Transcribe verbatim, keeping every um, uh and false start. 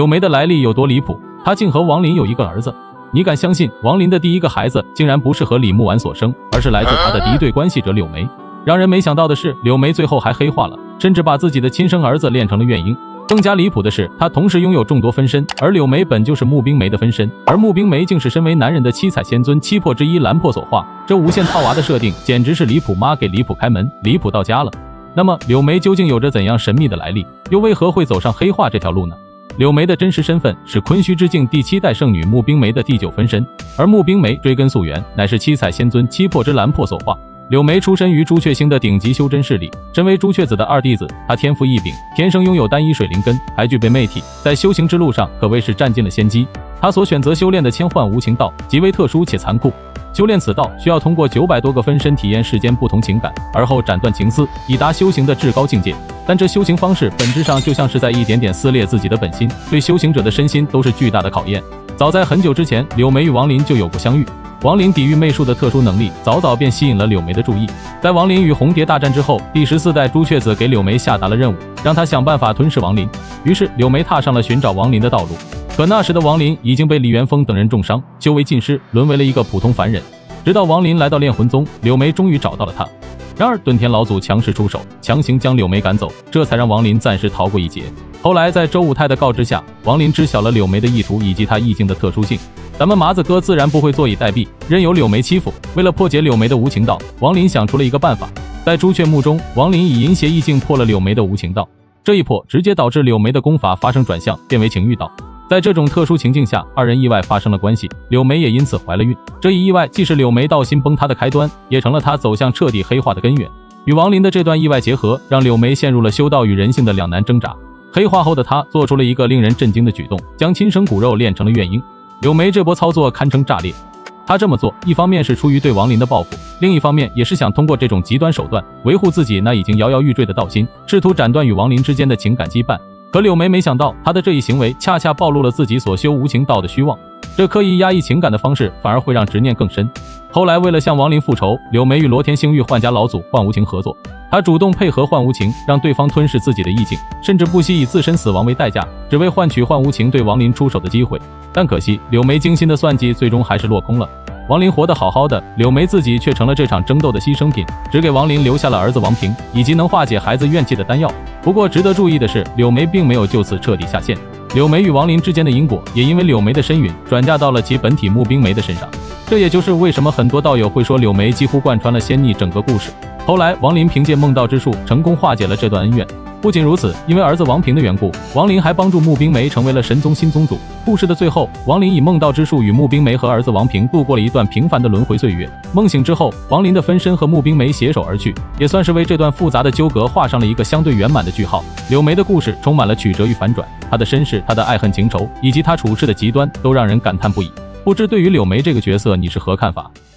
柳梅的来历有多离谱？她竟和王林有一个儿子。你敢相信王林的第一个孩子竟然不是和李木婉所生，而是来自他的敌对关系者柳梅？让人没想到的是，柳梅最后还黑化了，甚至把自己的亲生儿子练成了怨婴。更加离谱的是，她同时拥有众多分身，而柳梅本就是穆冰梅的分身，而穆冰梅竟是身为男人的七彩仙尊七魄之一蓝魄所化。这无限套娃的设定简直是离谱妈给离谱开门，离谱到家了。那么柳梅究竟有着怎样神秘的来历，又为何会走上黑化这条路呢？柳梅的真实身份是昆虚之境第七代圣女穆冰梅的第九分身，而穆冰梅追根溯源，乃是七彩仙尊七魄之蓝魄所化。柳梅出身于朱雀星的顶级修真势力，身为朱雀子的二弟子，她天赋异禀，天生拥有单一水灵根，还具备魅体，在修行之路上可谓是占尽了先机。她所选择修炼的千幻无情道极为特殊且残酷，修炼此道需要通过九百多个分身体验世间不同情感，而后斩断情丝，以达修行的至高境界。但这修行方式本质上就像是在一点点撕裂自己的本心，对修行者的身心都是巨大的考验。早在很久之前，柳梅与王林就有过相遇。王林抵御魅术的特殊能力早早便吸引了柳梅的注意。在王林与红蝶大战之后，第十四代朱雀子给柳梅下达了任务，让她想办法吞噬王林。于是柳梅踏上了寻找王林的道路。可那时的王林已经被李元丰等人重伤，修为尽失，沦为了一个普通凡人。直到王林来到炼魂宗，柳梅终于找到了他。然而遁天老祖强势出手，强行将柳梅赶走，这才让王林暂时逃过一劫。后来在周武泰的告知下，王林知晓了柳梅的意图以及她意境的特殊性。咱们麻子哥自然不会坐以待毙，任由柳梅欺负。为了破解柳梅的无情道，王林想出了一个办法。在朱雀墓中，王林以淫邪意境破了柳梅的无情道，这一破直接导致柳梅的功法发生转向，变为情欲道。在这种特殊情境下，二人意外发生了关系，柳梅也因此怀了孕。这一意外既是柳梅道心崩塌的开端，也成了她走向彻底黑化的根源。与王林的这段意外结合，让柳梅陷入了修道与人性的两难挣扎。黑化后的她做出了一个令人震惊的举动，将亲生骨肉练成了怨婴。柳梅这波操作堪称炸裂。她这么做，一方面是出于对王林的报复，另一方面也是想通过这种极端手段维护自己那已经摇摇欲坠的道心，试图斩断与王林之间的情感羁绊。可柳梅没想到，她的这一行为恰恰暴露了自己所修无情道的虚妄，这刻意压抑情感的方式反而会让执念更深。后来为了向王林复仇，柳梅与罗天星域幻家老祖幻无情合作，她主动配合幻无情，让对方吞噬自己的意境，甚至不惜以自身死亡为代价，只为换取幻无情对王林出手的机会。但可惜柳梅精心的算计最终还是落空了。王林活得好好的，柳梅自己却成了这场争斗的牺牲品，只给王林留下了儿子王平以及能化解孩子怨气的丹药。不过值得注意的是，柳梅并没有就此彻底下线，柳梅与王林之间的因果也因为柳梅的身陨转嫁到了其本体穆冰梅的身上。这也就是为什么很多道友会说柳梅几乎贯穿了仙逆整个故事。后来王林凭借梦道之术成功化解了这段恩怨。不仅如此，因为儿子王平的缘故，王林还帮助穆冰梅成为了神宗新宗主。故事的最后，王林以梦道之术与穆冰梅和儿子王平度过了一段平凡的轮回岁月。梦醒之后，王林的分身和穆冰梅携手而去，也算是为这段复杂的纠葛画上了一个相对圆满的句号。柳梅的故事充满了曲折与反转，她的身世、她的爱恨情仇以及她处事的极端都让人感叹不已。不知对于柳梅这个角色你是何看法？